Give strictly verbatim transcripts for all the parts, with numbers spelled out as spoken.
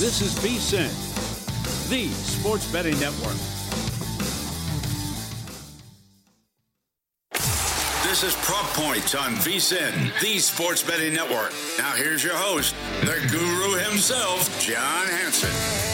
This is VSiN, the Sports Betting Network. This is Prop Points on VSiN, the Sports Betting Network. Now here's your host, the guru himself, John Hansen.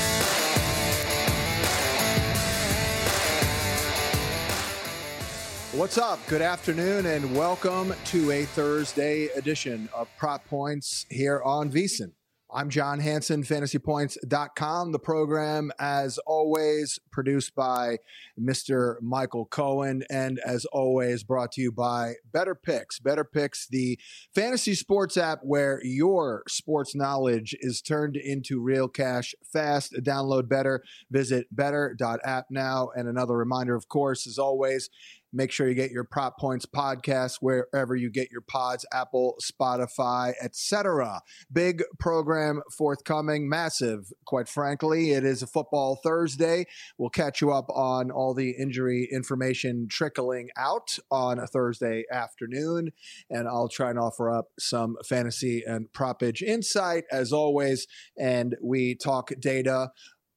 What's up? Good afternoon and welcome to a Thursday edition of Prop Points here on VSiN. I'm John Hansen, fantasy points dot com. The program, as always, produced by Mister Michael Cohen, and as always, brought to you by Better Picks. Better Picks, the fantasy sports app where your sports knowledge is turned into real cash fast. Download Better. Visit better dot app now. And another reminder, of course, as always, make sure you get your Prop Points podcast wherever you get your pods, Apple, Spotify, et cetera. Big program forthcoming, massive, quite frankly. It is a football Thursday. We'll catch you up on all the injury information trickling out on a Thursday afternoon, and I'll try and offer up some fantasy and propage insight as always, and we talk data.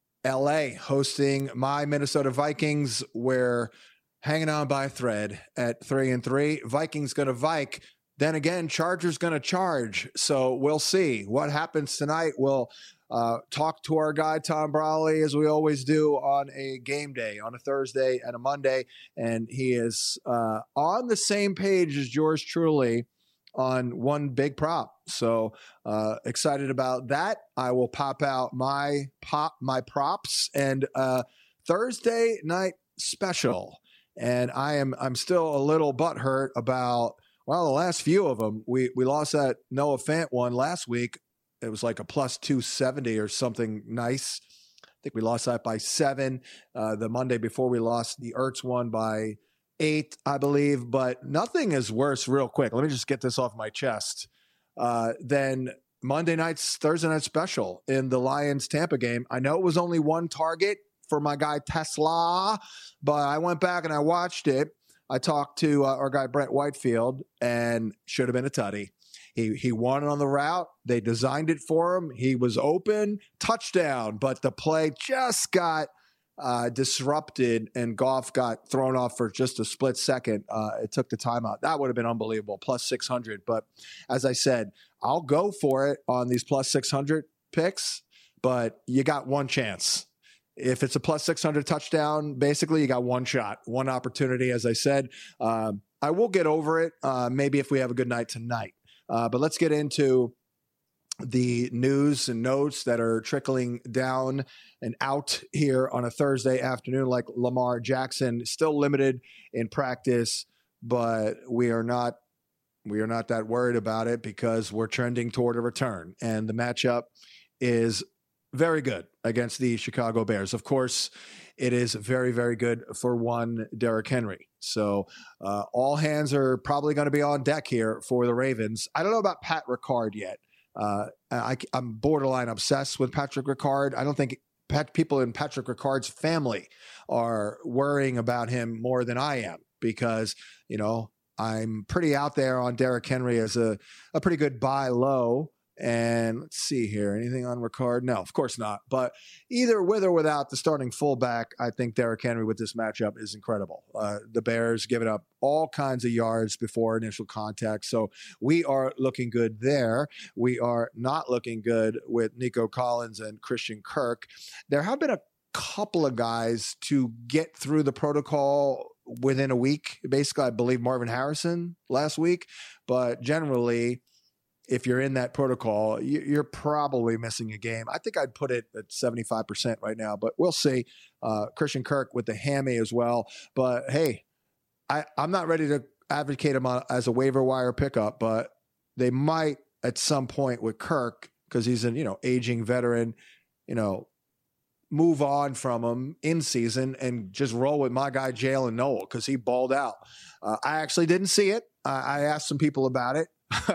L A hosting my Minnesota Vikings, where hanging on by a thread at three and three. Vikings going to Vike. Then again, Chargers going to charge. So we'll see what happens tonight. We'll uh, talk to our guy, Tom Brawley, as we always do on a game day, on a Thursday and a Monday. And he is uh, on the same page as yours truly on one big prop. So uh, excited about that. I will pop out my pop, my props and uh, Thursday night special. And I am I'm still a little butthurt about, well, the last few of them. We we lost that Noah Fant one last week. It was like a plus two seventy or something nice. I think we lost that by seven. Uh, the Monday before we lost the Ertz one by eight, I believe. But nothing is worse, real quick. Let me just get this off my chest. Uh, than Monday night's Thursday night special in the Lions-Tampa game. I know it was only one target for my guy Tesla, but I went back and I watched it. I talked to uh, our guy Brent Whitefield, and should have been a tutty. He he won on the route. They designed it for him. He was open, touchdown, but the play just got uh, disrupted, and Goff got thrown off for just a split second. Uh, it took the timeout. That would have been unbelievable, plus six hundred. But as I said, I'll go for it on these plus six hundred picks, but you got one chance. If it's a plus six hundred touchdown, basically you got one shot, one opportunity, as I said. Um, I will get over it, uh, maybe if we have a good night tonight. Uh, but let's get into the news and notes that are trickling down and out here on a Thursday afternoon, like Lamar Jackson, still limited in practice, but we are not we are not that worried about it because we're trending toward a return. And the matchup is very good against the Chicago Bears. Of course, it is very, very good for one Derrick Henry. So uh, all hands are probably going to be on deck here for the Ravens. I don't know about Pat Ricard yet. Uh, I, I'm borderline obsessed with Patrick Ricard. I don't think Pat, people in Patrick Ricard's family are worrying about him more than I am because, you know, I'm pretty out there on Derrick Henry as a, a pretty good buy low. And let's see here. Anything on Ricard? No, of course not. But either with or without the starting fullback, I think Derrick Henry with this matchup is incredible. Uh, the Bears giving up all kinds of yards before initial contact. So we are looking good there. We are not looking good with Nico Collins and Christian Kirk. There have been a couple of guys to get through the protocol within a week. Basically, I believe Marvin Harrison last week. But generally, if you're in that protocol, you're probably missing a game. I think I'd put it at seventy-five percent right now, but we'll see. Uh, Christian Kirk with the hammy as well. But, hey, I, I'm not ready to advocate him as a waiver wire pickup, but they might at some point with Kirk, because he's an, you know, aging veteran, you know, move on from him in season and just roll with my guy Jalen Noel because he balled out. Uh, I actually didn't see it. I, I asked some people about it.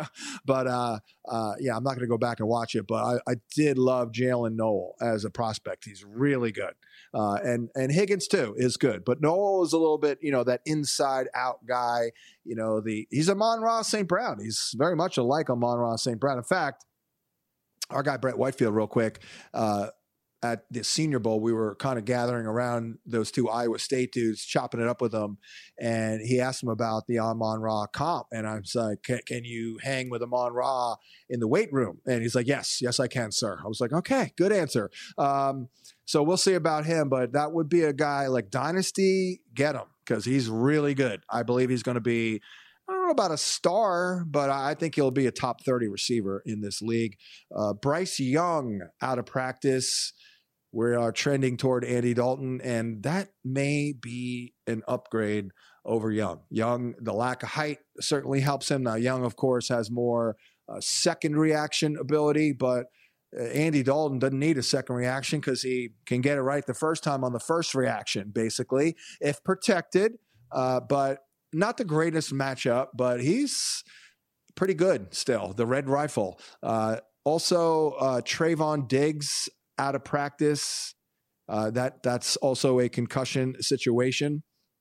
but uh, uh, yeah, I'm not going to go back and watch it. But I, I did love Jalen Noel as a prospect. He's really good, uh, and and Higgins too is good. But Noel is a little bit, you know, that inside out guy. You know, the he's Amon-Ra Saint Brown. He's very much alike Amon-Ra Saint Brown. In fact, our guy Brett Whitefield, real quick, uh, at the Senior Bowl, we were kind of gathering around those two Iowa State dudes, chopping it up with them. And he asked him about the Amon-Ra comp. And I was like, can, can you hang with Amon-Ra in the weight room? And he's like, yes, yes, I can, sir. I was like, okay, good answer. Um, so we'll see about him. But that would be a guy like Dynasty, get him, because he's really good. I believe he's going to be, I don't know about a star, but I think he'll be a top thirty receiver in this league. Uh, Bryce Young out of practice. We are trending toward Andy Dalton, and that may be an upgrade over Young. Young, the lack of height certainly helps him. Now, Young, of course, has more uh, second reaction ability, but uh, Andy Dalton doesn't need a second reaction because he can get it right the first time on the first reaction, basically, if protected. Uh, but not the greatest matchup, but he's pretty good still, the Red Rifle. Uh, also, uh, Trayvon Diggs out of practice. Uh, that that's also a concussion situation.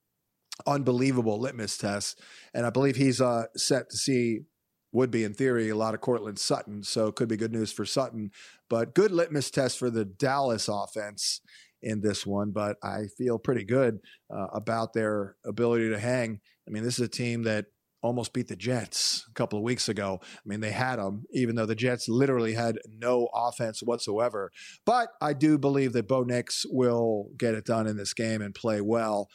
Unbelievable litmus test. And I believe he's uh, set to see, would be in theory, a lot of Cortland Sutton. So it could be good news for Sutton. But good litmus test for the Dallas offense in this one. But I feel pretty good uh, about their ability to hang. I mean, this is a team that almost beat the Jets a couple of weeks ago. I mean, they had them, even though the Jets literally had no offense whatsoever. But I do believe that Bo Nix will get it done in this game and play well.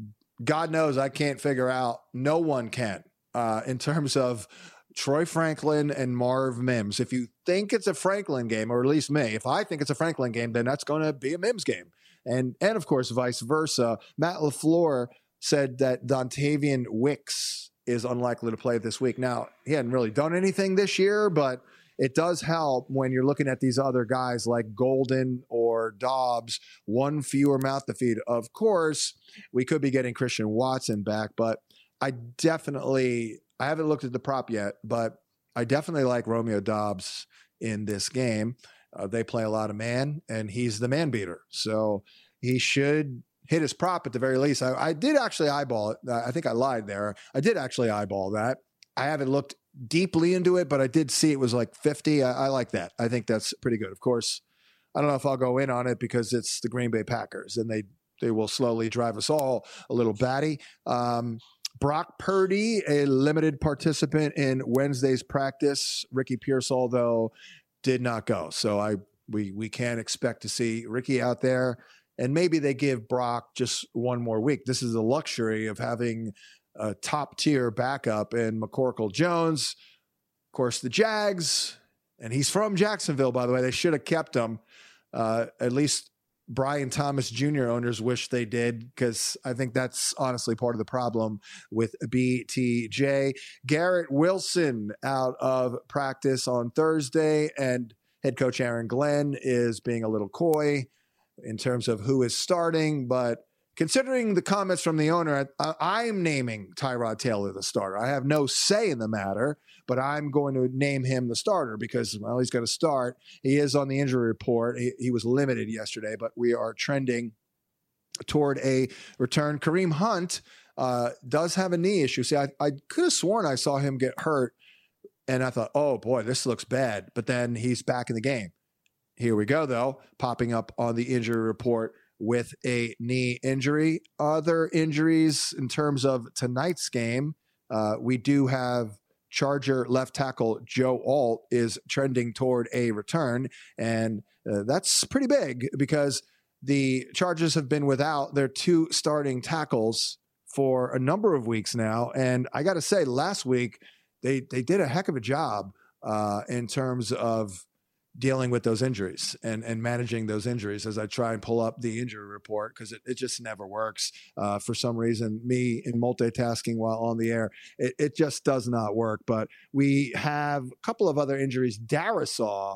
God knows I can't figure out, no one can, uh, in terms of Troy Franklin and Marv Mims. If you think it's a Franklin game, or at least me, if I think it's a Franklin game, then that's going to be a Mims game. And, and of course, vice versa. Matt LaFleur said that Dontavian Wicks is unlikely to play this week. Now, he hadn't really done anything this year, but it does help when you're looking at these other guys like Golden or Dobbs, one fewer mouth to feed. Of course, we could be getting Christian Watson back, but I definitely, I haven't looked at the prop yet, but I definitely like Romeo Dobbs in this game. Uh, they play a lot of man, and he's the man beater. So he should hit his prop at the very least. I, I did actually eyeball it. I think I lied there. I did actually eyeball that. I haven't looked deeply into it, but I did see it was like fifty. I, I like that. I think that's pretty good. Of course, I don't know if I'll go in on it because it's the Green Bay Packers, and they they will slowly drive us all a little batty. Um, Brock Purdy, a limited participant in Wednesday's practice. Ricky Pearsall, though, did not go. So I we we can't expect to see Ricky out there. And maybe they give Brock just one more week. This is the luxury of having a top-tier backup in McCorkle Jones. Of course, the Jags, and he's from Jacksonville, by the way. They should have kept him. Uh, at least Brian Thomas Junior owners wish they did, because I think that's honestly part of the problem with B T J. Garrett Wilson out of practice on Thursday, and head coach Aaron Glenn is being a little coy in terms of who is starting, but considering the comments from the owner, I, I'm naming Tyrod Taylor the starter. I have no say in the matter, but I'm going to name him the starter because, well, he's going to start. He is on the injury report. He, he was limited yesterday, but we are trending toward a return. Kareem Hunt uh, does have a knee issue. See, I, I could have sworn I saw him get hurt, and I thought, oh, boy, this looks bad. But then he's back in the game. Here we go, though, popping up on the injury report with a knee injury. Other injuries in terms of tonight's game, uh, we do have Charger left tackle Joe Alt is trending toward a return, and uh, that's pretty big because the Chargers have been without their two starting tackles for a number of weeks now, and I got to say, last week they they did a heck of a job uh, in terms of dealing with those injuries and, and managing those injuries as I try and pull up the injury report, because it, it just never works. Uh, for some reason, me in multitasking while on the air, it, it just does not work. But we have a couple of other injuries. Darisaw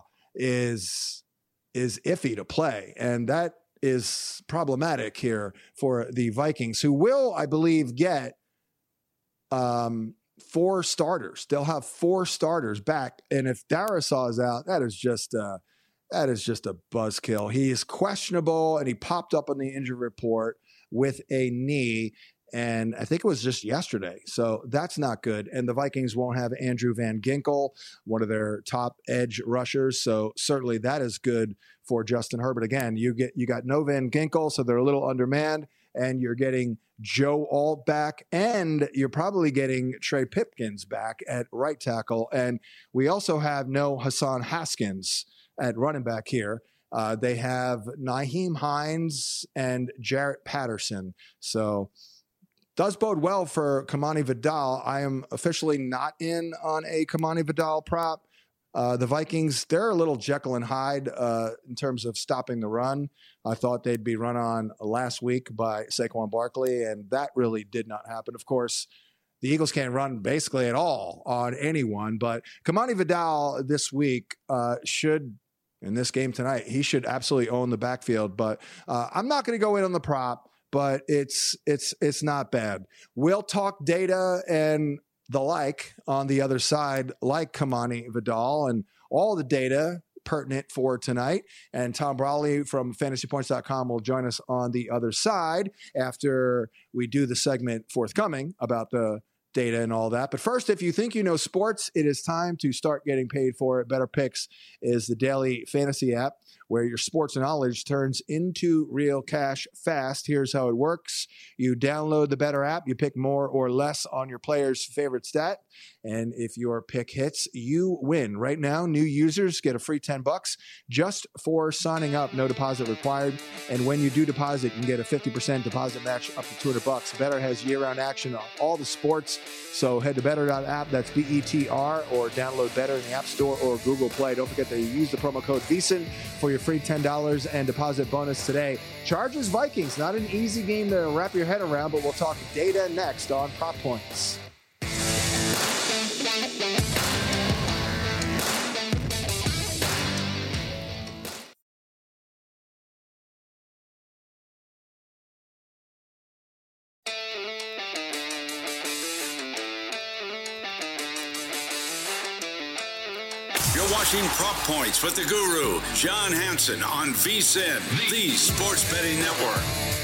is, is iffy to play, and that is problematic here for the Vikings, who will, I believe, get um, – four starters. They'll have four starters back. And if Darisaw is out, that is just uh, that is just a buzzkill. He is questionable, and he popped up on the injury report with a knee. and I think it was just yesterday. So that's not good. And the Vikings won't have Andrew Van Ginkel, one of their top edge rushers. So certainly that is good for Justin Herbert. Again, you get you got no Van Ginkel, so they're a little undermanned, and you're getting Joe Alt back, and you're probably getting Trey Pipkins back at right tackle. And we also have no Hassan Haskins at running back here. Uh, they have Nyheim Hines and Jarrett Patterson. So does bode well for Kamani Vidal. I am officially not in on a Kamani Vidal prop. Uh, the Vikings, they're a little Jekyll and Hyde uh, in terms of stopping the run. I thought they'd be run on last week by Saquon Barkley, and that really did not happen. Of course, the Eagles can't run basically at all on anyone, but Kamani Vidal this week uh, should, in this game tonight, he should absolutely own the backfield. But uh, I'm not going to go in on the prop, but it's it's it's not bad. We'll talk data and the like on the other side, like Kamani Vidal and all the data pertinent for tonight. And Tom Brawley from fantasy points dot com will join us on the other side after we do the segment forthcoming about the data and all that. But first, if you think you know sports, it is time to start getting paid for it. Better Picks is the daily fantasy app where your sports knowledge turns into real cash fast. Here's how it works. You download the Better app, you pick more or less on your player's favorite stat, and if your pick hits, you win. Right now, new users get a free ten bucks just for signing up. No deposit required. And when you do deposit, you can get a fifty percent deposit match up to two hundred bucks. Better has year-round action on all the sports. So head to better dot app, that's B E T R, or download Better in the App Store or Google Play. Don't forget to use the promo code VEASAN for your free ten dollars and deposit bonus today. Chargers Vikings, not an easy game to wrap your head around, but we'll talk data next on Prop Points. Watching Prop Points with the Guru, John Hansen on VSiN, the Sports Betting Network.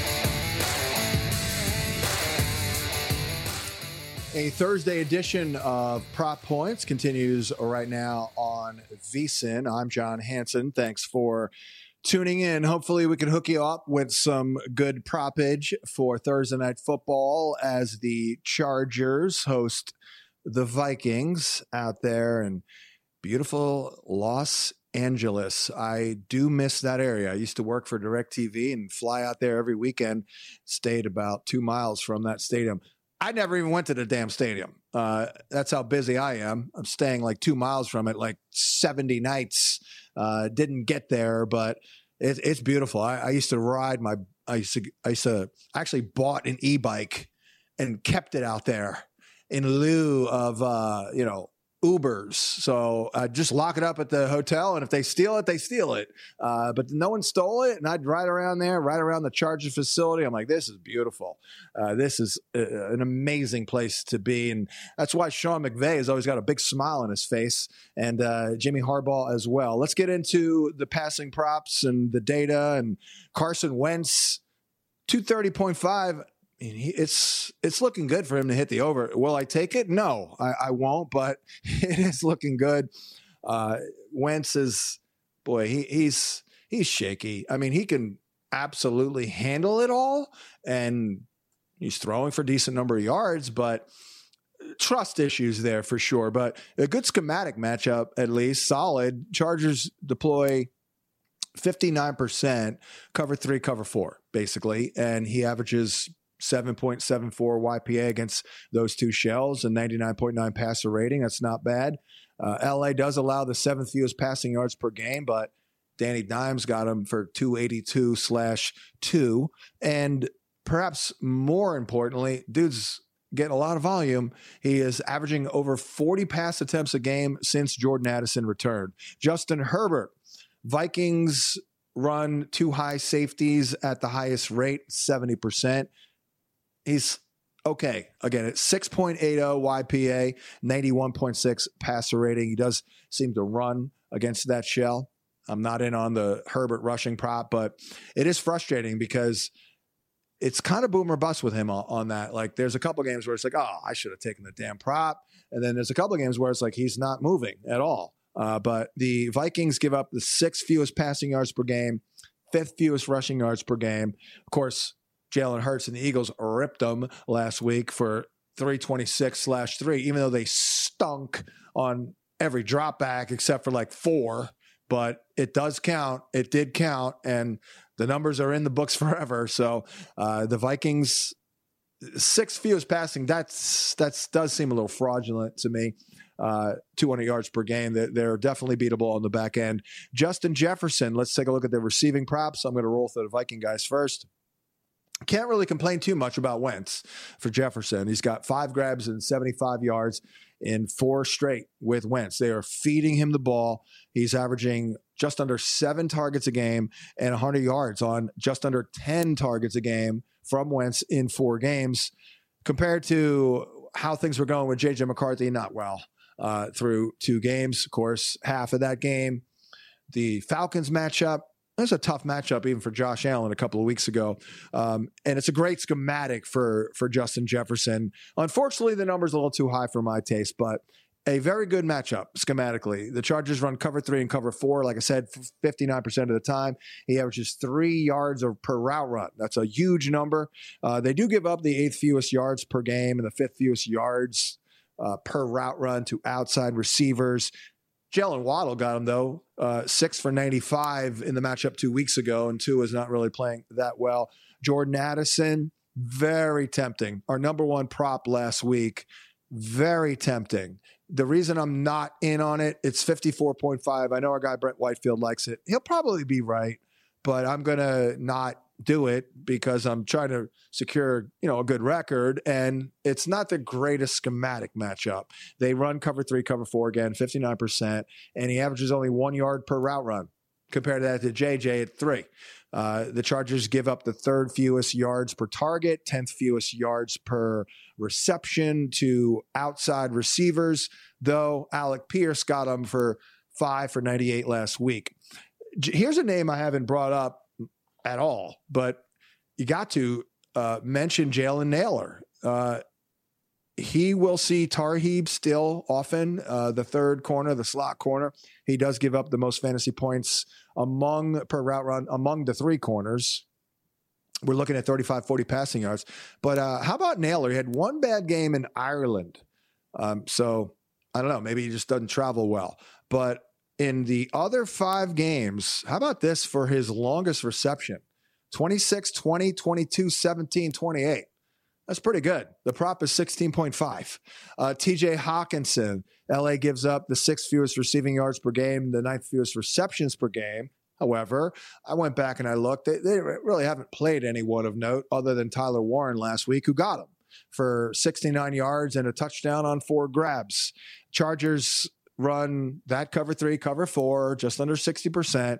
A Thursday edition of Prop Points continues right now on VSiN. I'm John Hansen. Thanks for tuning in. Hopefully we can hook you up with some good propage for Thursday Night Football as the Chargers host the Vikings out there and beautiful Los Angeles. I do miss that area. I used to work for DirecTV and fly out there every weekend, stayed about two miles from that stadium. I never even went to the damn stadium. Uh, that's how busy I am. I'm staying like two miles from it, like seventy nights. Uh, didn't get there, but it, it's beautiful. I, I used to ride my, I used to, I used to actually bought an e-bike and kept it out there in lieu of, uh, you know, Ubers. So uh, just lock it up at the hotel, and if they steal it, they steal it. Uh, but no one stole it, and I'd ride around there, ride around the Chargers facility. I'm like, this is beautiful. Uh, this is uh, an amazing place to be, and that's why Sean McVay has always got a big smile on his face, and uh, Jimmy Harbaugh as well. Let's get into the passing props and the data, and Carson Wentz, two thirty point five. It's it's looking good for him to hit the over. Will I take it? No, I, I won't, but it is looking good. Uh, Wentz is, boy, he, he's he's shaky. I mean, he can absolutely handle it all, and he's throwing for a decent number of yards, but trust issues there for sure. But a good schematic matchup, at least, solid. Chargers deploy fifty-nine percent cover three, cover four, basically, and he averages seven point seven four Y P A against those two shells and ninety-nine point nine passer rating. That's not bad. Uh, L A does allow the seventh fewest passing yards per game, but Danny Dimes got him for two eighty-two slash two. And perhaps more importantly, dude's getting a lot of volume. He is averaging over forty pass attempts a game since Jordan Addison returned. Justin Herbert, Vikings run two high safeties at the highest rate, seventy percent. He's okay. Again, it's six point eight oh Y P A, ninety-one point six passer rating. He does seem to run against that shell. I'm not in on the Herbert rushing prop, but it is frustrating because it's kind of boom or bust with him on, on that. Like there's a couple games where it's like, oh, I should have taken the damn prop. And then there's a couple games where it's like he's not moving at all. Uh, but the Vikings give up the sixth fewest passing yards per game, fifth fewest rushing yards per game. Of course, Jalen Hurts and the Eagles ripped them last week for three twenty-six slash three, even though they stunk on every drop back except for like four. But it does count. It did count. And the numbers are in the books forever. So uh, the Vikings, six fewest passing, that's that's does seem a little fraudulent to me. Uh, two hundred yards per game. They're, they're definitely beatable on the back end. Justin Jefferson, let's take a look at the receiving props. I'm going to roll through the Viking guys first. Can't really complain too much about Wentz for Jefferson. He's got five grabs and seventy-five yards in four straight with Wentz. They are feeding him the ball. He's averaging just under seven targets a game and one hundred yards on just under ten targets a game from Wentz in four games. Compared to how things were going with J J McCarthy, not well uh, through two games. Of course, half of that game, the Falcons matchup, it was a tough matchup even for Josh Allen a couple of weeks ago. Um, and it's a great schematic for, for Justin Jefferson. Unfortunately, the number's a little too high for my taste, but a very good matchup schematically. The Chargers run cover three and cover four. Like I said, fifty-nine percent of the time. He averages three yards per route run. That's a huge number. Uh, they do give up the eighth fewest yards per game and the fifth fewest yards uh, per route run to outside receivers. Jalen Waddle got him, though, uh, six for ninety-five in the matchup two weeks ago, and two is not really playing that well. Jordan Addison, very tempting. Our number one prop last week, very tempting. The reason I'm not in on it, it's fifty-four point five. I know our guy Brent Whitefield likes it. He'll probably be right, but I'm going to not do it because I'm trying to secure, you know, a good record, and it's not the greatest schematic matchup. They run cover three, cover four again, fifty-nine percent, and he averages only one yard per route run. Compare that to J J at three. Uh, the Chargers give up the third fewest yards per target, tenth fewest yards per reception to outside receivers, though Alec Pierce got them for five for ninety-eight last week. Here's a name I haven't brought up at all, but you got to uh, mention Jalen Nailor. Uh, he will see Tarheeb still often, uh, the third corner, the slot corner. He does give up the most fantasy points among per route run among the three corners. We're looking at thirty-five, forty passing yards. But uh, how about Nailor? He had one bad game in Ireland. Um, so I don't know, maybe he just doesn't travel well. But in the other five games, how about this for his longest reception? twenty-six, twenty, twenty-two, seventeen, twenty-eight. That's pretty good. The prop is sixteen point five. Uh, T J Hawkinson, L A gives up the sixth fewest receiving yards per game, the ninth fewest receptions per game. However, I went back and I looked. They, they really haven't played anyone of note other than Tyler Warren last week, who got him for sixty-nine yards and a touchdown on four grabs. Chargers run that cover three, cover four, just under sixty percent.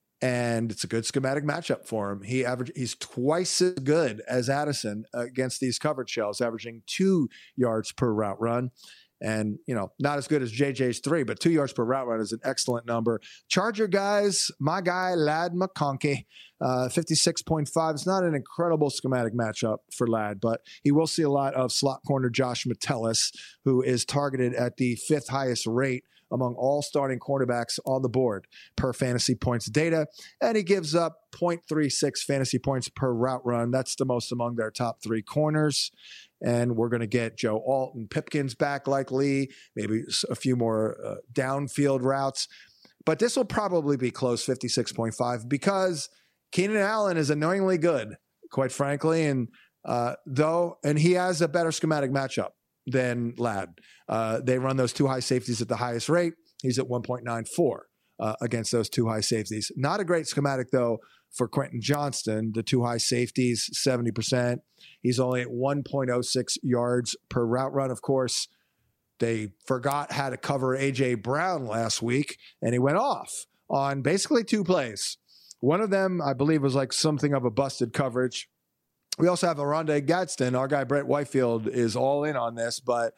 And it's a good schematic matchup for him. He average, he's twice as good as Addison against these coverage shells, averaging two yards per route run. And, you know, not as good as J J's three, but two yards per route run is an excellent number. Charger guys, my guy, Ladd McConkey, uh, fifty-six point five. It's not an incredible schematic matchup for Ladd, but he will see a lot of slot corner Josh Metellus, who is targeted at the fifth highest rate among all starting cornerbacks on the board per fantasy points data. And he gives up zero point three six fantasy points per route run. That's the most among their top three corners. And we're going to get Joe Alt and Pipkins back likely, maybe a few more uh, downfield routes. But this will probably be close, fifty-six point five, because Keenan Allen is annoyingly good, quite frankly. And uh, though, and he has a better schematic matchup than Ladd. Uh, they run those two high safeties at the highest rate. He's at one point nine four uh, against those two high safeties. Not a great schematic, though, for Quentin Johnston. The two high safeties, seventy percent. He's only at one point oh six yards per route run. Of course, they forgot how to cover A J Brown last week, and he went off on basically two plays. One of them, I believe, was like something of a busted coverage. We also have Oronde Gadsden. Our guy, Brent Whitefield, is all in on this, but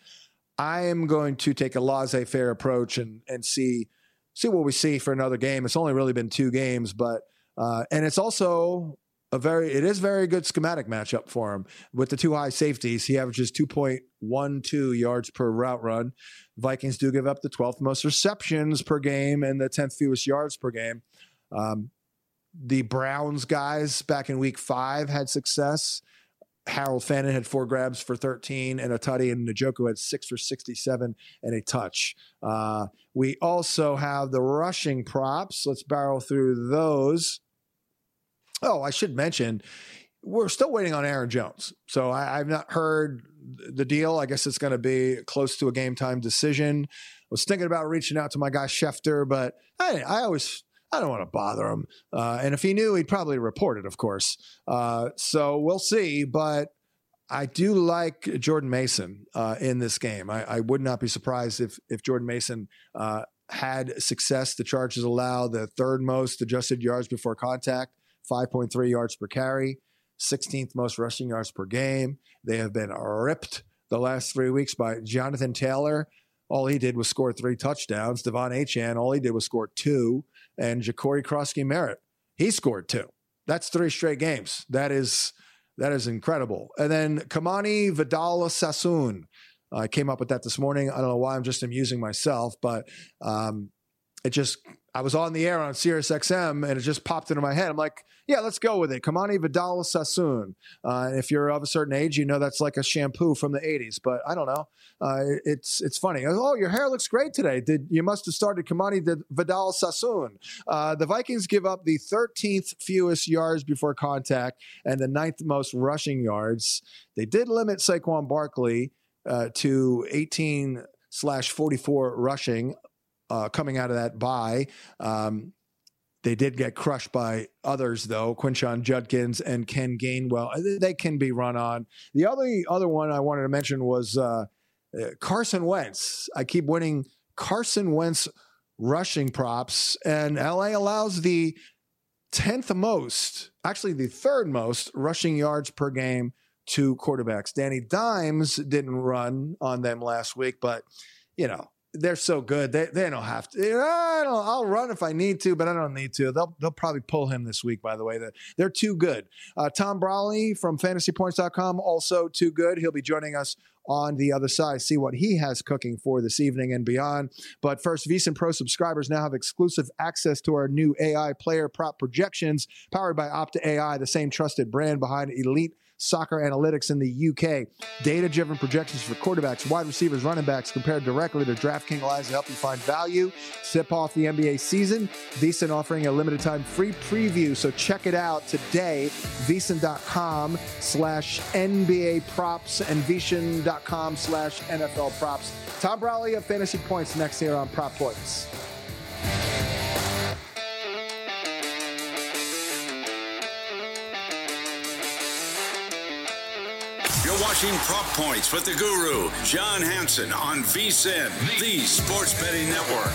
I am going to take a laissez-faire approach and, and see, see what we see for another game. It's only really been two games, but uh, and it's also a very, it is very good schematic matchup for him with the two high safeties. He averages two point one two yards per route run. Vikings do give up the twelfth most receptions per game and the tenth fewest yards per game. Um, the Browns guys back in week five had success. Harold Fannin had four grabs for thirteen and a tutty, and Njoku had six for sixty-seven and a touch. Uh, we also have the rushing props. Let's barrel through those. Oh, I should mention, we're still waiting on Aaron Jones. So I, I've not heard the deal. I guess it's going to be close to a game time decision. I was thinking about reaching out to my guy Schefter, but I, I always, I don't want to bother him. Uh, and if he knew, he'd probably report it, of course. Uh, so we'll see. But I do like Jordan Mason uh, in this game. I, I would not be surprised if if Jordan Mason uh, had success. The Chargers allow the third most adjusted yards before contact, five point three yards per carry, sixteenth most rushing yards per game. They have been ripped the last three weeks by Jonathan Taylor. All he did was score three touchdowns. Devon Achane, all he did was score two. And Ja'Cory Krosky-Merritt, he scored two. That's three straight games. That is that is incredible. And then Kamani Vidal-Sassoon. I uh, came up with that this morning. I don't know why. I'm just amusing myself, but um, it just, I was on the air on Sirius X M and it just popped into my head. I'm like, yeah, let's go with it. Kamani Vidal-Sassoon. Uh, if you're of a certain age, you know that's like a shampoo from the eighties, but I don't know. Uh, it's it's funny. Oh, your hair looks great today. Did you must have started Kamani Vidal-Sassoon. Uh, the Vikings give up the thirteenth fewest yards before contact and the ninth most rushing yards. They did limit Saquon Barkley uh, to eighteen slash forty-four rushing uh, coming out of that bye. Um, They did get crushed by others, though, Quinshon Judkins and Ken Gainwell. They can be run on. The other, other one I wanted to mention was uh, Carson Wentz. I keep winning Carson Wentz rushing props, and L A allows the tenth most, actually the third most rushing yards per game to quarterbacks. Danny Dimes didn't run on them last week, but, you know, they're so good. They they don't have to. I don't, I'll run if I need to, but I don't need to. They'll they'll probably pull him this week, by the way. They're, they're too good. Uh, Tom Brawley from fantasy points dot com, also too good. He'll be joining us on the other side, see what he has cooking for this evening and beyond. But first, VSiN Pro subscribers now have exclusive access to our new A I player prop projections powered by Opta A I, the same trusted brand behind elite soccer analytics in the U K. Data-driven projections for quarterbacks, wide receivers, running backs compared directly to DraftKings lines to help you find value. Sip off the N B A season. VSiN offering a limited time free preview, so check it out today. VSiN.com slash NBA props and VSiN.com slash NFL props. Tom Brawley of Fantasy Points next here on Prop Points. Watching Prop Points with the Guru, John Hansen on VSiN, the Sports Betting Network.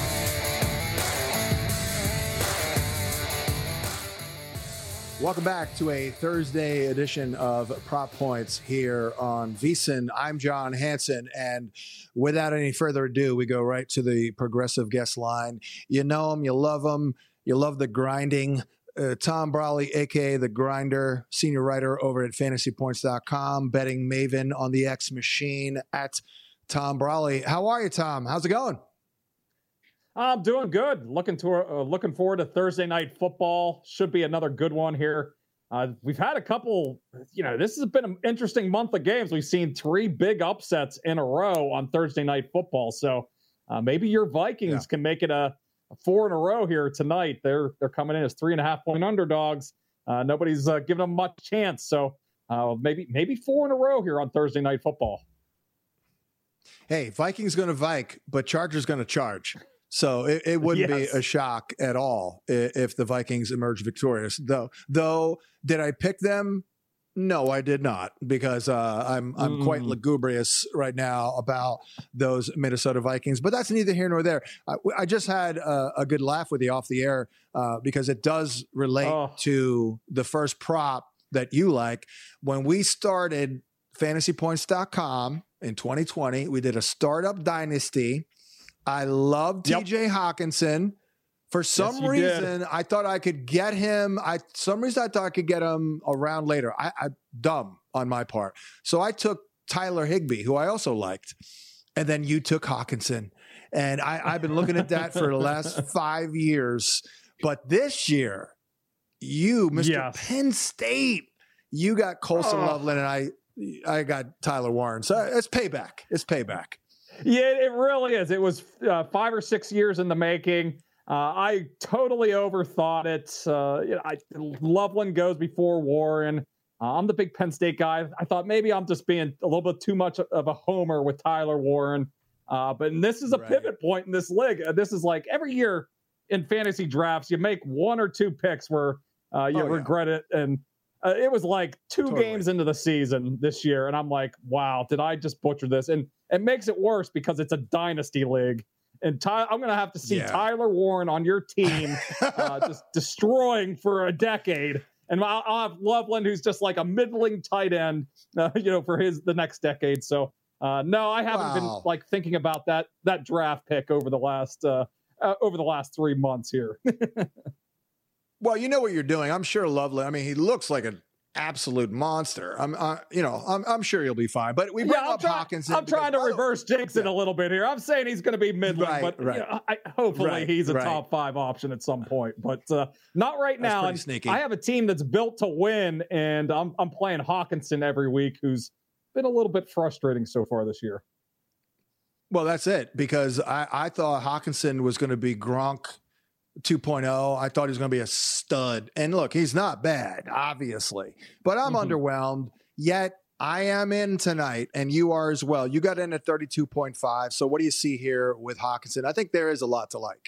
Welcome back to a Thursday edition of Prop Points here on VSiN. I'm John Hansen, and without any further ado, we go right to the progressive guest line. You know him, you love him, you love the grinding. Uh, Tom Brawley, a k a. The Grinder, senior writer over at fantasy points dot com, betting maven on the X machine at Tom Brawley. How are you, Tom? How's it going? I'm doing good. Looking to uh, looking forward to Thursday night football. Should be another good one here. Uh, we've had a couple, you know, this has been an interesting month of games. We've seen three big upsets in a row on Thursday night football. So uh, maybe your Vikings yeah. can make it a Four in a row here tonight. They're they're coming in as three and a half point underdogs. Uh, nobody's uh, giving them much chance. So uh, maybe maybe four in a row here on Thursday night football. Hey, Vikings going to Vike, but Chargers going to charge. So it, it wouldn't yes. be a shock at all if the Vikings emerge victorious. Though, though, did I pick them? No, I did not, because uh, I'm I'm mm. quite lugubrious right now about those Minnesota Vikings. But that's neither here nor there. I, I just had a, a good laugh with you off the air uh, because it does relate oh. to the first prop that you like. When we started fantasy points dot com in twenty twenty, we did a startup dynasty. I love yep. T J Hawkinson For some yes, reason, did. I thought I could get him. I some reason I thought I could get him around later. I, I dumb on my part. So I took Tyler Higbee, who I also liked, and then you took Hockenson. And I, I've been looking at that for the last five years. But this year, you, Mister Yes. Penn State, you got Colson oh. Loveland, and I, I got Tyler Warren. So it's payback. It's payback. Yeah, it really is. It was uh, five or six years in the making. Uh, I totally overthought it. Uh, you know, I, Loveland goes before Warren. Uh, I'm the big Penn State guy. I thought maybe I'm just being a little bit too much of a homer with Tyler Warren. Uh, but this is a right. pivot point in this league. Uh, this is like every year in fantasy drafts, you make one or two picks where uh, you oh, regret yeah. it. And uh, it was like two totally. games into the season this year. And I'm like, wow, did I just butcher this? And it makes it worse because it's a dynasty league. And Ty- I'm going to have to see yeah. Tyler Warren on your team uh, just destroying for a decade. And I'll, I'll have Loveland, who's just like a middling tight end, uh, you know, for his the next decade. So, uh, no, I haven't wow. been like thinking about that that draft pick over the last uh, uh, over the last three months here. Well, you know what you're doing. I'm sure Loveland. I mean, he looks like an absolute monster. I'm, uh, you know, I'm, I'm sure he'll be fine. But we bring yeah, I'm up try- Hockenson. I'm trying to reverse jinx it a little bit here. I'm saying he's going to be middling, Right, but right. you know, I, hopefully Right, he's a right. top five option at some point. But uh, not right That's now. pretty And sneaky. I have a team that's built to win, and I'm I'm playing Hockenson every week, who's been a little bit frustrating so far this year. Well, that's it, because I, I thought Hockenson was going to be Gronk two point oh. I thought he was going to be a stud. And look, he's not bad, obviously, but I'm Mhm. underwhelmed. Yet I am in tonight, and you are as well. You got in at thirty-two point five. So what do you see here with Hockenson? I think there is a lot to like.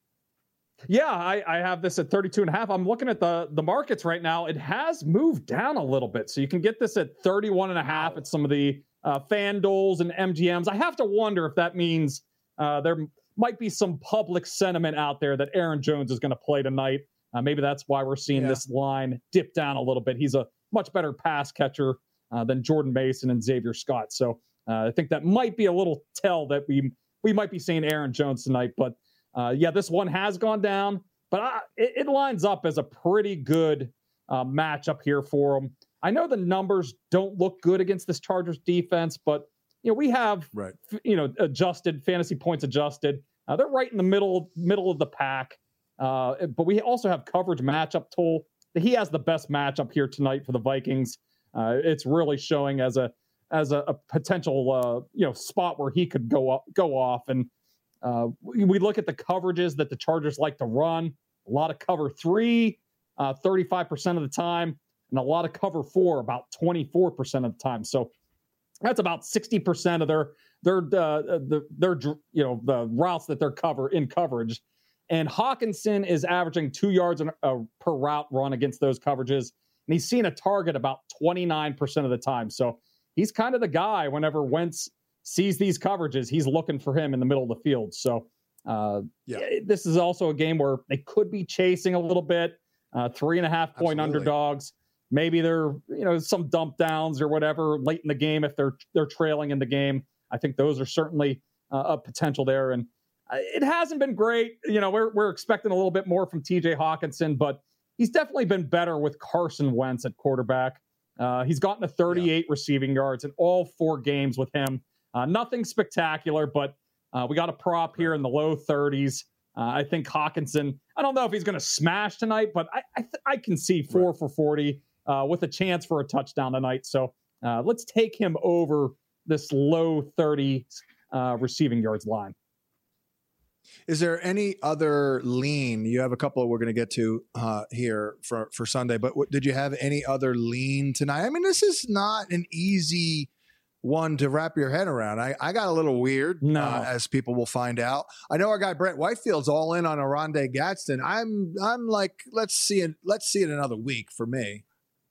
Yeah, I, I have this at thirty-two and a half. I'm looking at the, the markets right now. It has moved down a little bit. So you can get this at thirty-one and a half at some of the uh, FanDuels and M G Ms. I have to wonder if that means uh, there might be some public sentiment out there that Aaron Jones is going to play tonight. Uh, maybe that's why we're seeing Yeah. this line dip down a little bit. He's a much better pass catcher uh, than Jordan Mason and Xavier Scott. So uh, I think that might be a little tell that we we might be seeing Aaron Jones tonight. But uh, yeah, this one has gone down, but I, it, it lines up as a pretty good uh, matchup here for him. I know the numbers don't look good against this Chargers defense, but you know we have Right. you know adjusted fantasy points adjusted. Uh, they're right in the middle middle of the pack, uh, but we also have coverage matchup tool. He has the best matchup here tonight for the Vikings. Uh, it's really showing as a as a, a potential uh, you know spot where he could go up, go off. And uh, we, we look at the coverages that the Chargers like to run. A lot of cover three, uh, thirty-five percent of the time, and a lot of cover four, about twenty-four percent of the time. So that's about sixty percent of their their uh, the, their you know the routes that they're cover in coverage. And Hockenson is averaging two yards in, uh, per route run against those coverages. And he's seen a target about twenty-nine percent of the time. So he's kind of the guy whenever Wentz sees these coverages, he's looking for him in the middle of the field. So uh, Yeah. this is also a game where they could be chasing a little bit, uh, three and a half point Absolutely. underdogs. Maybe they're, you know, some dump downs or whatever late in the game if they're they're trailing in the game. I think those are certainly uh, a potential there. And it hasn't been great. You know, we're we're expecting a little bit more from T J Hockenson, but he's definitely been better with Carson Wentz at quarterback. Uh, he's gotten to thirty-eight yeah. receiving yards in all four games with him. Uh, nothing spectacular, but uh, we got a prop here in the low thirties. Uh, I think Hockenson, I don't know if he's going to smash tonight, but I I, th- I can see four right. for forty uh, with a chance for a touchdown tonight. So uh, let's take him over this low thirty uh, receiving yards line. Is there any other lean? You have a couple we're going to get to uh, here for, for Sunday, but w- did you have any other lean tonight? I mean, this is not an easy one to wrap your head around. I, I got a little weird, no. uh, as people will find out. I know our guy Brett Whitefield's all in on Oronde Gadsden. I'm I'm like, let's see it. Let's see it another week for me.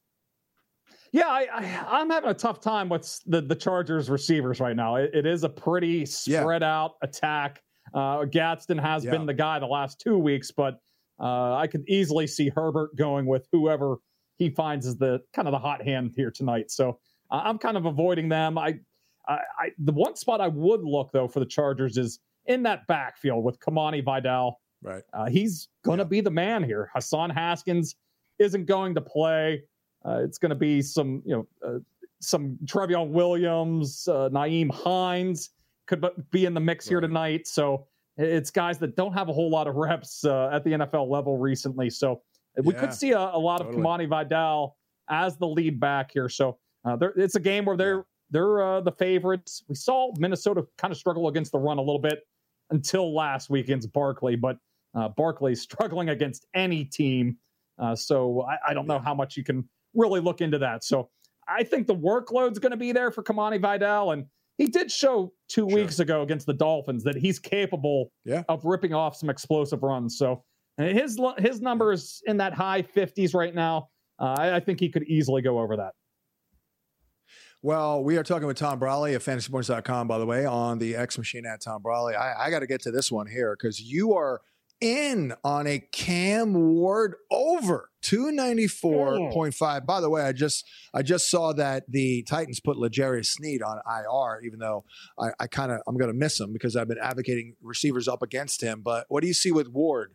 Yeah, I, I, I'm having a tough time with the, the Chargers receivers right now. It, it is a pretty spread yeah. out attack. Uh, Gadsden has yeah. been the guy the last two weeks, but uh, I could easily see Herbert going with whoever he finds is the kind of the hot hand here tonight. So uh, I'm kind of avoiding them. I, I, I, the one spot I would look though for the Chargers is in that backfield with Kamani Vidal Right. Uh, he's going to yeah. be the man here. Hassan Haskins isn't going to play. Uh, it's going to be some, you know, uh, some Trevion Williams, uh, Nyheim Hines could be in the mix right. here tonight. So it's guys that don't have a whole lot of reps uh, at the N F L level recently. So we yeah, could see a, a lot totally. of Kamani Vidal as the lead back here. So uh, it's a game where they're they're uh, the favorites. We saw Minnesota kind of struggle against the run a little bit until last weekend's Barkley, but uh, Barkley's struggling against any team. Uh, so I, I don't know how much you can really look into that. So I think the workload's going to be there for Kamani Vidal, and he did show two sure. weeks ago against the Dolphins that he's capable yeah. of ripping off some explosive runs. So his his number is in that high fifties right now. Uh, I, I think he could easily go over that. Well, we are talking with Tom Brolley of fantasy points dot com, by the way, on the X Machine at Tom Brolley. I, I got to get to this one here because you are in on a Cam Ward over two ninety-four point five. Oh. By the way, I just I just saw that the Titans put L'Jarius Sneed on I R, even though I, I kind of I'm going to miss him because I've been advocating receivers up against him. But what do you see with Ward?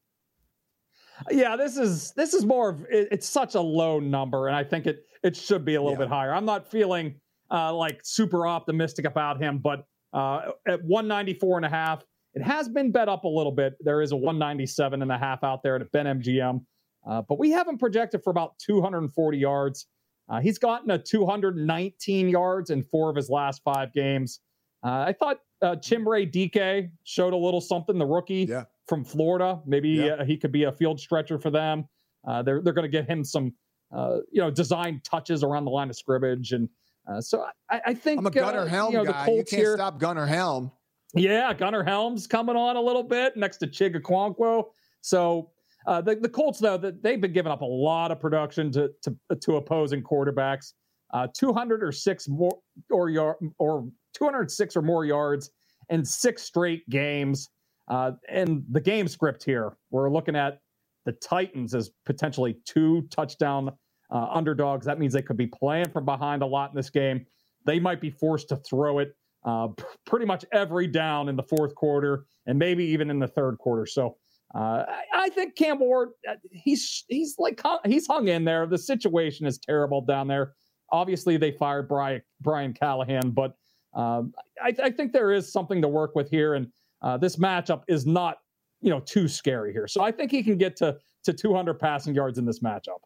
Yeah, this is this is more of it, it's such a low number, and I think it it should be a little yeah. bit higher. I'm not feeling uh, like super optimistic about him, but uh, at one ninety-four and a half, it has been bet up a little bit. There is a one ninety-seven and a half out there at BetMGM, uh, but we have him projected for about two forty yards. Uh, he's gotten a two nineteen yards in four of his last five games. Uh, I thought uh, Chimere Dike showed a little something, the rookie yeah. from Florida. Maybe yeah. uh, he could be a field stretcher for them. Uh, they're they're going to get him some, uh, you know, design touches around the line of scrimmage, and uh, so I, I think I'm a Gunnar uh, Helm you know, guy. You can't here, stop Gunnar Helm. Yeah, Gunnar Helm's coming on a little bit next to Chig Okonkwo. So uh, the the Colts, though, that they've been giving up a lot of production to to, to opposing quarterbacks. Uh, two hundred or six more or yard or two hundred six or more yards in six straight games. Uh, and the game script here, we're looking at the Titans as potentially two touchdown uh, underdogs. That means they could be playing from behind a lot in this game. They might be forced to throw it uh, p- pretty much every down in the fourth quarter and maybe even in the third quarter. So uh, I, I think Cam Ward, he's he's like he's hung in there. The situation is terrible down there. Obviously, they fired Brian, Brian Callahan, but um, I, I think there is something to work with here. And uh, this matchup is not, you know, too scary here. So I think he can get to, to two hundred passing yards in this matchup.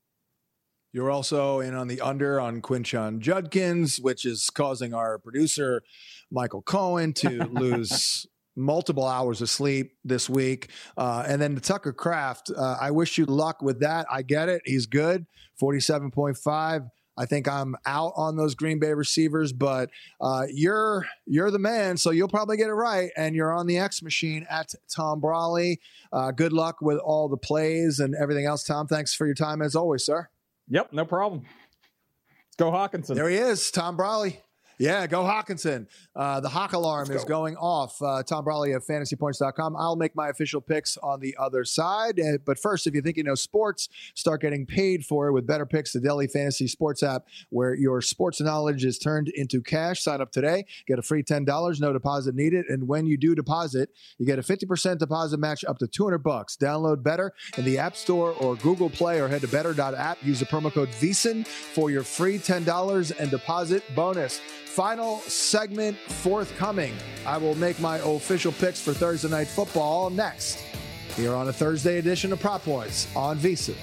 You're also in on the under on Quinshon Judkins, which is causing our producer, Michael Cohen, to lose multiple hours of sleep this week. Uh, and then the Tucker Kraft, uh, I wish you luck with that. I get it. He's good. forty-seven point five. I think I'm out on those Green Bay receivers, but uh, you're you're the man, so you'll probably get it right. And you're on the X Machine at Tom Brolley. Uh, good luck with all the plays and everything else, Tom. Thanks for your time as always, sir. Yep, no problem. Let's go Hawkinson. There he is, Tom Brolley. Yeah, go Hawkinson. Uh, the Hawk alarm is going off. Uh, Tom Brolley of fantasy points dot com. I'll make my official picks on the other side. Uh, but first, if you think you know sports, start getting paid for it with Better Picks, the daily fantasy sports app where your sports knowledge is turned into cash. Sign up today. Get a free ten dollars, no deposit needed. And when you do deposit, you get a fifty percent deposit match up to two hundred bucks. Download Better in the App Store or Google Play or head to better dot app. Use the promo code VEASAN for your free ten dollars and deposit bonus. Final segment forthcoming. I will make my official picks for Thursday Night Football next here on a Thursday edition of Prop Points on VEASAN.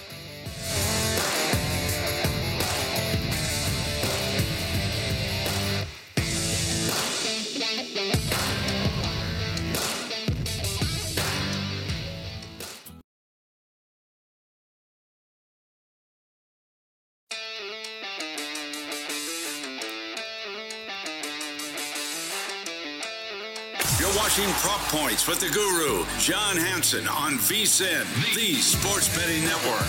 Watching Prop Points with the Guru, John Hansen on VSiN, the Sports Betting Network.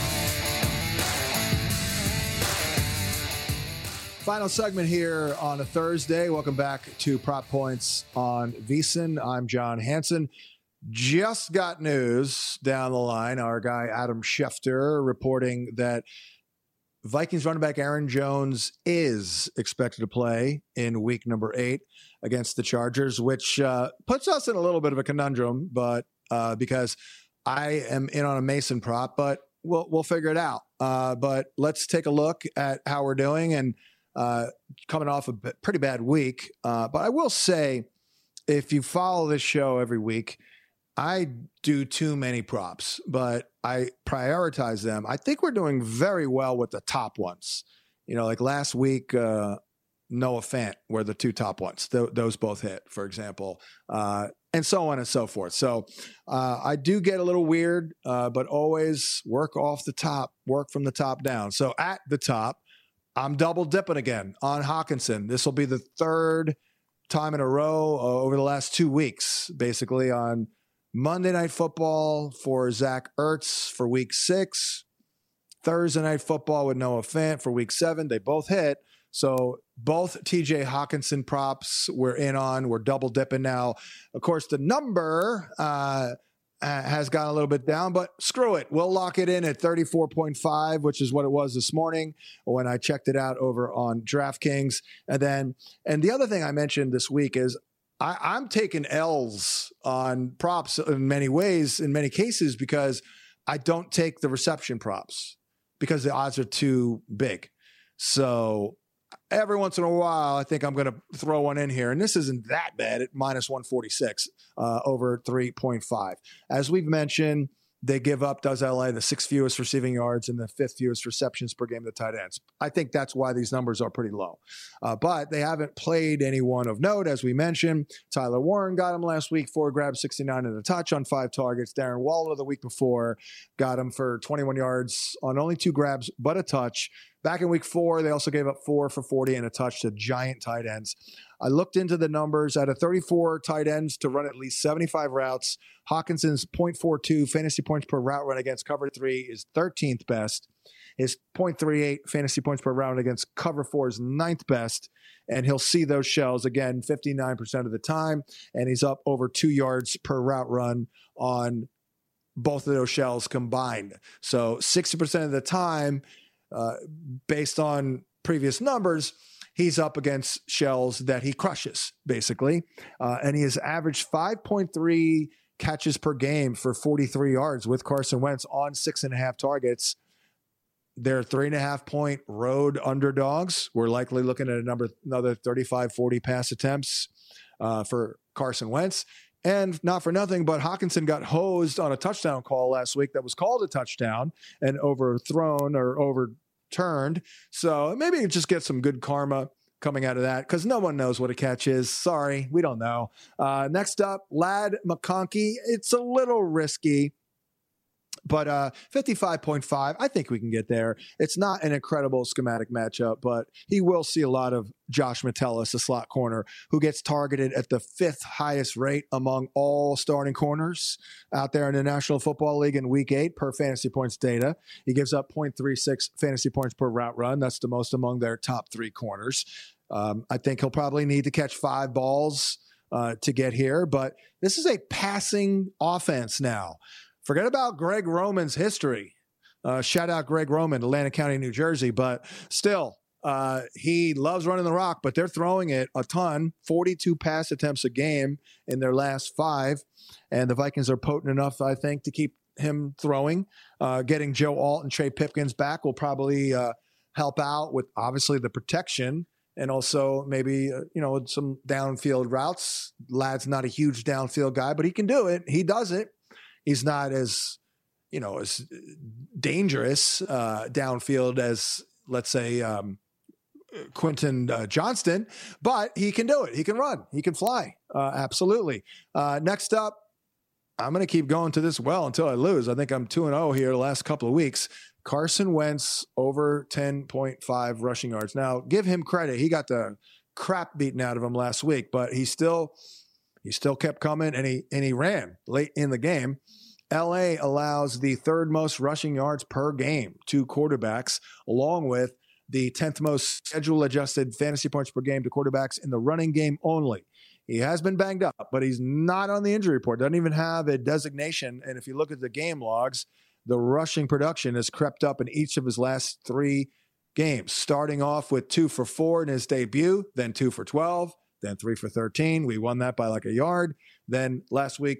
Final segment here on a Thursday. Welcome back to Prop Points on VSiN. I'm John Hansen. Just got news down the line. Our guy Adam Schefter reporting that Vikings running back Aaron Jones is expected to play in week number eight against the Chargers, which uh, puts us in a little bit of a conundrum, but uh, because I am in on a Mason prop, but we'll we'll figure it out. Uh, but let's take a look at how we're doing, and uh, coming off a pretty bad week. Uh, but I will say, if you follow this show every week, I do too many props, but I prioritize them. I think we're doing very well with the top ones. You know, like last week, uh, Noah Fant were the two top ones. Th- those both hit, for example, uh, and so on and so forth. So uh, I do get a little weird, uh, but always work off the top, work from the top down. So at the top, I'm double dipping again on Hockenson. This will be the third time in a row uh, over the last two weeks, basically on Monday Night Football for Zach Ertz for week six, Thursday Night Football with Noah Fant for week seven. They both hit. So both T J Hockenson props we're in on. We're double dipping now. Of course, the number uh, has gone a little bit down, but screw it. We'll lock it in at thirty-four point five, which is what it was this morning when I checked it out over on DraftKings. And then, and the other thing I mentioned this week is I, I'm taking L's on props in many ways, in many cases, because I don't take the reception props because the odds are too big. So every once in a while, I think I'm going to throw one in here. And this isn't that bad at minus one forty-six uh, over three point five. As we've mentioned, they give up, does L A, the sixth fewest receiving yards and the fifth fewest receptions per game to tight ends. I think that's why these numbers are pretty low. Uh, but they haven't played anyone of note, as we mentioned. Tyler Warren got him last week, four grabs, sixty-nine and a touch on five targets. Darren Waller the week before got him for twenty-one yards on only two grabs, but a touch. Back in week four, they also gave up four for forty and a touch to giant tight ends. I looked into the numbers. Out of thirty-four tight ends to run at least seventy-five routes, Hawkinson's point four two fantasy points per route run against cover three is thirteenth best. His point three eight fantasy points per route against cover four is ninth best. And he'll see those shells again fifty-nine percent of the time. And he's up over two yards per route run on both of those shells combined. So sixty percent of the time, Uh, based on previous numbers, he's up against shells that he crushes, basically. Uh, and he has averaged five point three catches per game for forty-three yards with Carson Wentz on six and a half targets. They're three and a half point road underdogs. We're likely looking at a number, another thirty-five, forty pass attempts uh, for Carson Wentz. And not for nothing, but Hockenson got hosed on a touchdown call last week that was called a touchdown and overthrown or overturned. So maybe you just get some good karma coming out of that because no one knows what a catch is. Sorry, we don't know. Uh, next up, Ladd McConkey. It's a little risky, but uh, fifty-five point five, I think we can get there. It's not an incredible schematic matchup, but he will see a lot of Josh Metellus, a slot corner, who gets targeted at the fifth highest rate among all starting corners out there in the National Football League in week eight per fantasy points data. He gives up point three six fantasy points per route run. That's the most among their top three corners. Um, I think he'll probably need to catch five balls uh, to get here, but this is a passing offense now. Forget about Greg Roman's history. Uh, shout out Greg Roman, Atlantic County, New Jersey. But still, uh, he loves running the rock, but they're throwing it a ton, forty-two pass attempts a game in their last five. And the Vikings are potent enough, I think, to keep him throwing. Uh, getting Joe Alt and Trey Pipkins back will probably uh, help out with, obviously, the protection and also maybe, uh, you know, some downfield routes. Ladd's not a huge downfield guy, but he can do it. He does it. He's not as, you know, as dangerous uh, downfield as, let's say, um, Quentin uh, Johnston, but he can do it. He can run. He can fly. Uh, absolutely. Uh, next up, I'm going to keep going to this well until I lose. I think I'm two and oh here the last couple of weeks. Carson Wentz over ten point five rushing yards. Now, give him credit. He got the crap beaten out of him last week, but he still he still kept coming, and he and he ran late in the game. L A allows the third most rushing yards per game to quarterbacks, along with the tenth most schedule-adjusted fantasy points per game to quarterbacks in the running game only. He has been banged up, but he's not on the injury report. Doesn't even have a designation. And if you look at the game logs, the rushing production has crept up in each of his last three games, starting off with two for four in his debut, then two for twelve, then three for thirteen. We won that by like a yard. Then last week,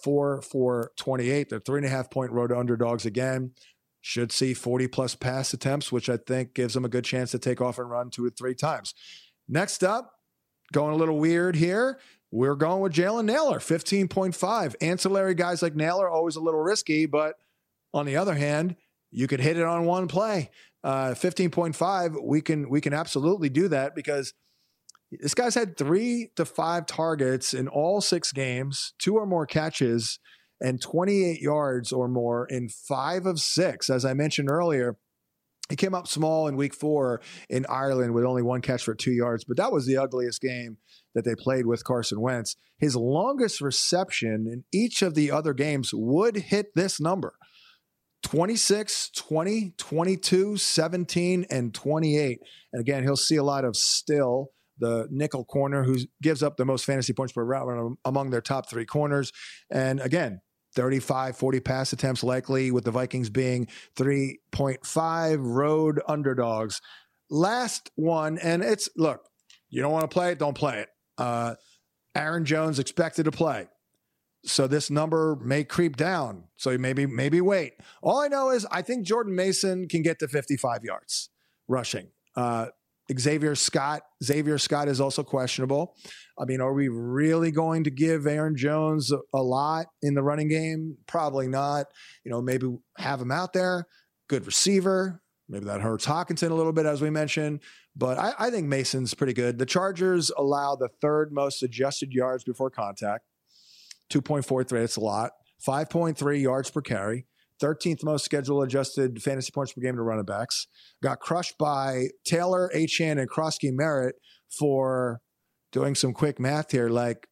four for twenty-eight. They're three and a half point road underdogs again. Should see forty plus pass attempts, which I think gives them a good chance to take off and run two or three times. Next up, going a little weird here, we're going with Jalen Nailor, fifteen point five. Ancillary guys like Nailor, always a little risky, but on the other hand, you could hit it on one play. Uh, fifteen point five, we can we can absolutely do that because this guy's had three to five targets in all six games, two or more catches, and twenty-eight yards or more in five of six. As I mentioned earlier, he came up small in week four in Ireland with only one catch for two yards, but that was the ugliest game that they played with Carson Wentz. His longest reception in each of the other games would hit this number: twenty-six, twenty, twenty-two, seventeen, and twenty-eight. And again, he'll see a lot of Still, the nickel corner, who gives up the most fantasy points per route among their top three corners. And again, thirty-five, forty pass attempts likely, with the Vikings being three point five road underdogs. Last one, and it's, look, you don't want to play it, don't play it. Uh, Aaron Jones expected to play. So this number may creep down. So maybe, maybe wait. All I know is I think Jordan Mason can get to fifty-five yards rushing. Uh, Xavier Scott. Xavier Scott is also questionable. I mean, are we really going to give Aaron Jones a lot in the running game? Probably not. You know, maybe have him out there. Good receiver. Maybe that hurts Hockenson a little bit, as we mentioned. But I, I think Mason's pretty good. The Chargers allow the third most adjusted yards before contact. two point four three, that's a lot. five point three yards per carry. thirteenth most schedule adjusted fantasy points per game to running backs. Got crushed by Taylor, Achane, and Krosky Merritt for doing some quick math here, like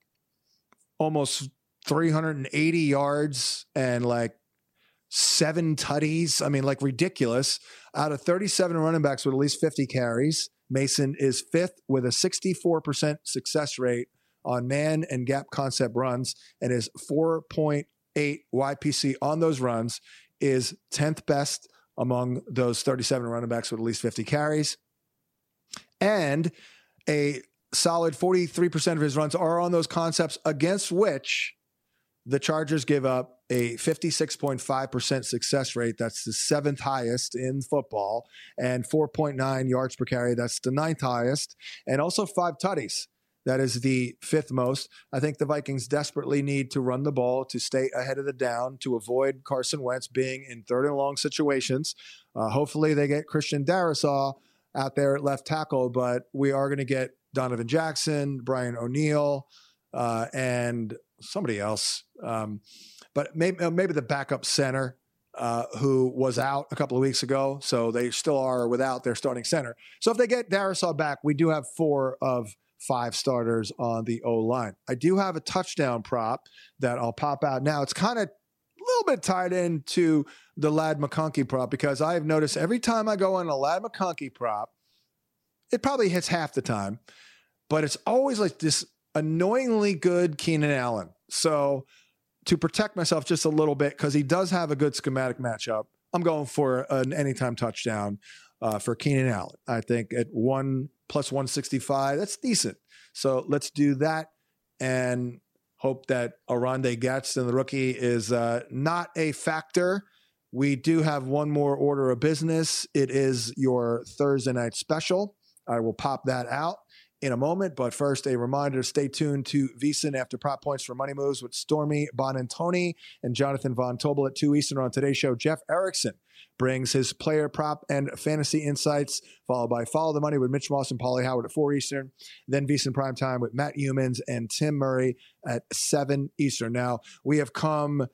almost three hundred eighty yards and like seven tutties. I mean, like ridiculous. Out of thirty-seven running backs with at least fifty carries, Mason is fifth with a sixty-four percent success rate on man and gap concept runs, and his four point eight Y P C on those runs is tenth best among those thirty-seven running backs with at least fifty carries. And a solid forty-three percent of his runs are on those concepts against which the Chargers give up a fifty-six point five percent success rate. That's the seventh highest in football, and four point nine yards per carry. That's the ninth highest, and also five tutties. That is the fifth most. I think the Vikings desperately need to run the ball to stay ahead of the down, to avoid Carson Wentz being in third and long situations. Uh, hopefully they get Christian Darrisaw out there at left tackle, but we are going to get Donovan Jackson, Brian O'Neill, uh, and somebody else. Um, but maybe, maybe the backup center uh, who was out a couple of weeks ago. So they still are without their starting center. So if they get Darrisaw back, we do have four of five starters on the O-line. I do have a touchdown prop that I'll pop out now. It's kind of a little bit tied into the Ladd McConkey prop because I've noticed every time I go on a Ladd McConkey prop, it probably hits half the time, but it's always like this annoyingly good Keenan Allen. So to protect myself just a little bit, because he does have a good schematic matchup, I'm going for an anytime touchdown uh, for Keenan Allen. I think at one plus one sixty-five, that's decent. So let's do that and hope that Oronde Gadsden, the rookie, is uh, not a factor. We do have one more order of business. It is your Thursday night special. I will pop that out in a moment, but first a reminder, stay tuned to VSiN after Prop Points for Money Moves with Stormy Bonantoni and Jonathan Von Tobel at two Eastern. On today's show, Jeff Erickson brings his player prop and fantasy insights, followed by Follow the Money with Mitch Moss and Paulie Howard at four Eastern. Then VSiN Primetime with Matt Humans and Tim Murray at seven Eastern. Now, we have come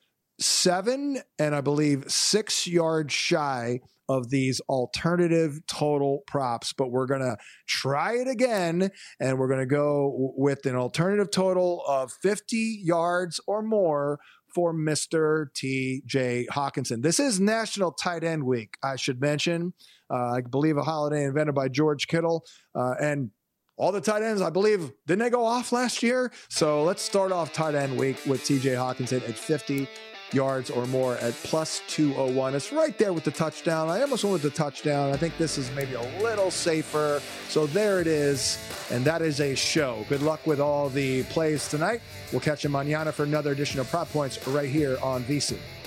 seven and I believe six yards shy of these alternative total props, but we're going to try it again, and we're going to go with an alternative total of fifty yards or more for Mister T J Hockenson. This is National Tight End Week, I should mention. Uh, I believe a holiday invented by George Kittle, uh, and all the tight ends, I believe, didn't they go off last year? So let's start off tight end week with T J Hockenson at fifty yards or more at plus two oh one. It's right there with the touchdown. I almost went with the touchdown. I think this is maybe a little safer. So there it is. And that is a show. Good luck with all the plays tonight. We'll catch you mañana for another edition of Prop Points right here on VSiN.